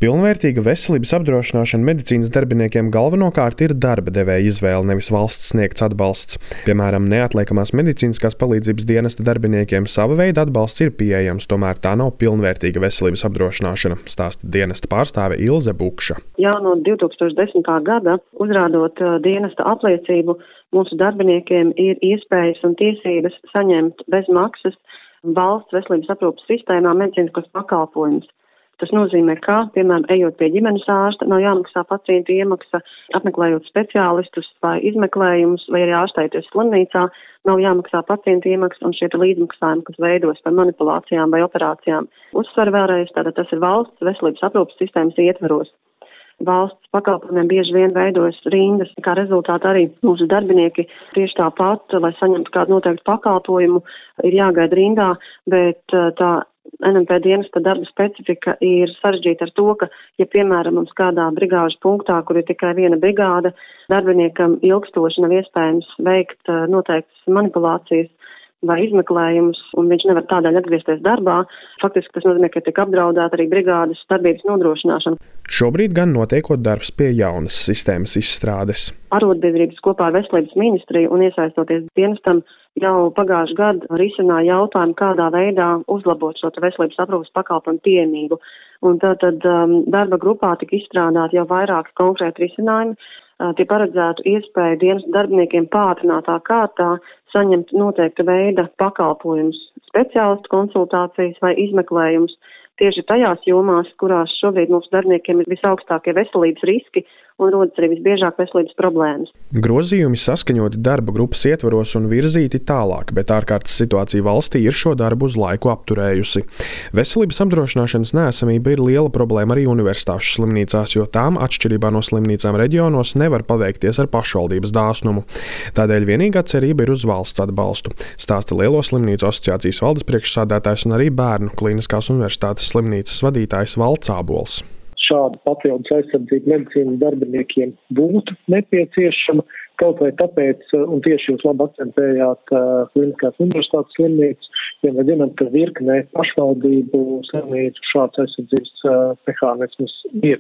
Pilnvērtīga veselības apdrošināšana medicīnas darbiniekiem galvenokārt ir darba devēja izvēle, nevis valsts sniegts atbalsts. Piemēram, neatliekamās medicīniskās palīdzības dienesta darbiniekiem sava veida atbalsts ir pieejams, tomēr tā nav pilnvērtīga veselības apdrošināšana, stāsta dienesta pārstāve Ilze Bukša. Jau no 2010. gada, uzrādot dienesta apliecību, mūsu darbiniekiem ir iespējas un tiesības saņemt bez maksas valsts veselības aprūpes sistēmā medicīniskos pakalpojumus. Tas nozīmē, ka, piemēram, ejot pie ģimenes ārsta, nav jāmaksā pacienta iemaksa, apmeklējot speciālistus vai izmeklējumus, vai arī ārstēties slimnīcā, nav jāmaksā pacienta iemaksa un šie līdzmaksājumi, kas veidos par manipulācijām vai operācijām. Uzsver vēlreiz, tātad tas ir valsts veselības aprūpes sistēmas ietvaros. Valsts pakalpojumiem bieži vien veidojas rindas, kā rezultātā arī mūsu darbinieki tieši tāpat, lai saņemtu kādu noteiktu pakalpojumu, ir jāgaida rindā, bet tā NMP dienesta darba specifika ir sarežģīta ar to, ka, ja piemēram mums kādā brigāžu punktā, kur ir tikai viena brigāde, darbiniekam ilgstoši nav iespējams veikt noteiktas manipulācijas vai izmeklējumus, un viņš nevar tādēļ atgriezties darbā, faktiski tas nozīmē, ka tiek apdraudēta arī brigādes darbības nodrošināšana. Šobrīd gan notiekot darbs pie jaunas sistēmas izstrādes. Arotbiedrības kopā ar Veselības ministriju un iesaistoties dienestam jau pagājušajā gadā risināja jautājumu, kādā veidā uzlabot šo veselības aprūpes pakalpojumu pieejamību. Un tātad darba grupā tika izstrādāti jau vairāki konkrēti risinājumi. Tie paredzētu iespēju dienas darbiniekiem pātrinātā kārtā saņemt noteikta veida pakalpojumus, speciālistu konsultācijas vai izmeklējumus tieši tajās jomās, kurās šobrīd mūsu darbiniekiem ir visaugstākie veselības riski un rodas arī visbiežāk veselības problēmas. Grozījumi saskaņoti darba grupas ietvaros un virzīti tālāk, bet ārkārtas situācija valstī ir šo darbu uz laiku apturējusi. Veselības apdrošināšanas neesamība ir liela problēma arī universitāšu slimnīcās, jo tām, atšķirībā no slimnīcām reģionos, nevar paveikties ar pašvaldības dāsnumu. Tādēļ vienīgā cerība ir uz valsts atbalstu, stāsta Lielo slimnīcu asociācijas valdes priekšsādātājs un arī Bērnu klīniskās universitātes slimnīcas vadītājs Valds Ābols. Šāda papildus aizsardzība medicīnas darbiniekiem būtu nepieciešama, kaut vai tāpēc, un tieši jūs labi akcentējāt kliniskās universitātes slimnīcas, ja mēs zinām, ka virknē pašvaldību slimnīcu šāds aizsardzības mehānisms ir.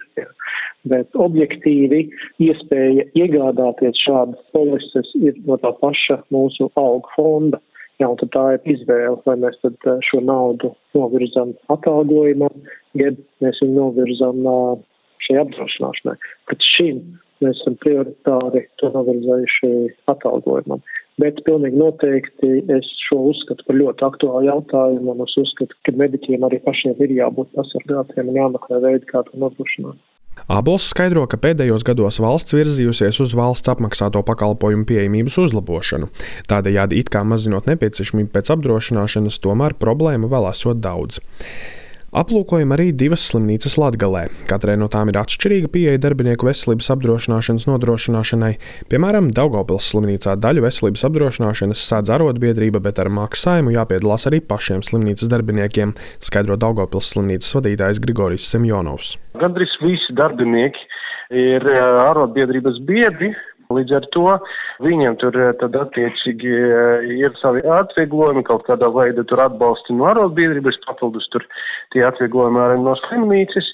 Bet objektīvi iespēja iegādāties šādas polises ir no tā paša mūsu algu fonda. Jā, un tad tā ir izvēle, vai mēs tad šo naudu novirzam atalgojumam, jeb mēs viņu novirzam šai apdrošināšanai. Pēc šim mēs esam prioritāri to novirzējuši atalgojumam. Bet pilnīgi noteikti es šo uzskatu par ļoti aktuālu jautājumu, un es uzskatu, ka mediķiem arī pašiem ir jābūt pasargātiem un jāmeklē veidi, kā to nodrošināt. Ābols skaidro, ka pēdējos gados valsts virzījusies uz valsts apmaksāto pakalpojumu pieejamības uzlabošanu. Tādējādi it kā mazinot nepieciešamību pēc apdrošināšanas, tomēr problēmu vēl esot daudz. Aplūkojam arī divas slimnīcas Latgalē. Katrai no tām ir atšķirīga pieeja darbinieku veselības apdrošināšanas nodrošināšanai. Piemēram, Daugavpils slimnīcā daļu veselības apdrošināšanas sādz arotbiedrība, bet ar maksājumu jāpiedalās arī pašiem slimnīcas darbiniekiem, skaidro Daugavpils slimnīcas vadītājs Grigorijs Semjonovs. Gandrīz visi darbinieki ir arotbiedrības biedri. Līdz ar to viņiem tur tad attiecīgi ir savi atvieglojumi, kaut kādā veidā tur atbalsti no arotbiedrības, papildus tur tie atvieglojumi arī no slimnīcas.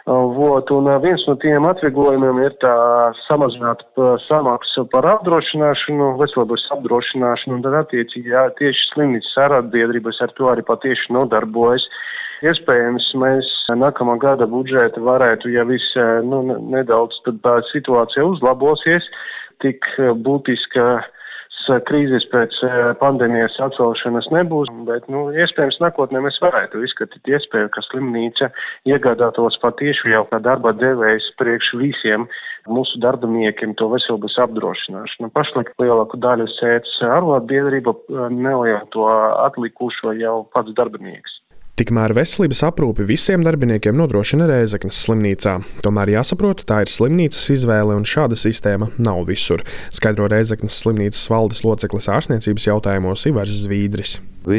Un viens no tiem atvieglojumiem ir tā samazināt samaksu par apdrošināšanu, veselības apdrošināšanu, un tad attiecīgi tieši slimnīcas arotbiedrības ar to arī patieši nodarbojas. Iespējams, mēs nākamā gada budžeta varētu, ja viss nedaudz tad tā situācija uzlabosies, tik būtiskas krīzes pēc pandēmijas atcelšanas nebūs, bet, iespējams, nākotnē mēs varētu izskatīt iespēju, ka slimnīca iegādātos patieši jau kā darba devējs priekš visiem mūsu darbiniekiem to veselības apdrošināšanu. Pašlaik lielāku daļu sēdz arotbiedrība, nelielu to atlikušo jau pats darbinieks. Tikmēr veselības aprūpi visiem darbiniekiem nodrošina Rēzeknes slimnīcā. Tomēr jāsaprot, tā ir slimnīcas izvēle un šāda sistēma nav visur, skaidro Rēzeknes slimnīcas valdes loceklis ārstniecības jautājumos Ivars Zvīdris.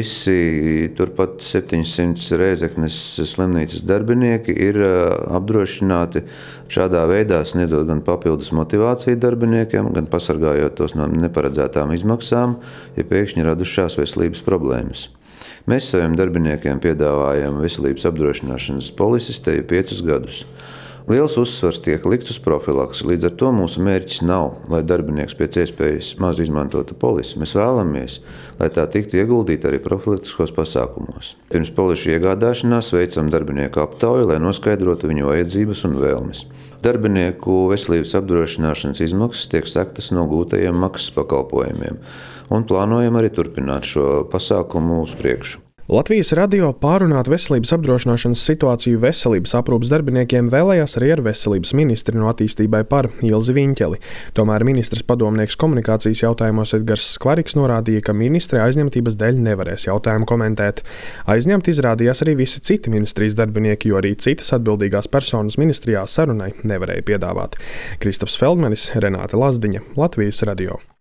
Visi turpat 700 Rēzeknes slimnīcas darbinieki ir apdrošināti šādā veidā, sniedzot gan papildus motivāciju darbiniekiem, gan pasargājot tos no neparedzētām izmaksām, ja pēkšņi radušās veselības problēmas. Mēs saviem darbiniekiem piedāvājam veselības apdrošināšanas polises te 5 gadus. Liels uzsvars tiek likts uz profilaksi, līdz ar to mūsu mērķis nav, lai darbinieks pēc iespējas maz izmantotu polisi. Mēs vēlamies, lai tā tiktu ieguldīta arī profilaktiskos pasākumos. Pirms polišu iegādāšanās veicam darbinieku aptauju, lai noskaidrotu viņu vajadzības un vēlmes. Darbinieku veselības apdrošināšanas izmaksas tiek sektas no gūtajiem maksas pakalpojumiem, un plānojam arī turpināt šo pasākumu uz priekšu. Latvijas radio pārunāt veselības apdrošināšanas situāciju veselības aprūpes darbiniekiem vēlējās arī ar veselības ministri no attīstībai par Ilzi Viņķeli. Tomēr ministres padomnieks komunikācijas jautājumos Edgars Skvariks norādīja, ka ministre aizņemtības dēļ nevarēs jautājumu komentēt. Aizņemt izrādījās arī visi citi ministrijas darbinieki, jo arī citas atbildīgās personas ministrijā sarunai nevarēja piedāvāt. Kristaps Feldmanis, Renāte Lazdiņa, Latvijas radio.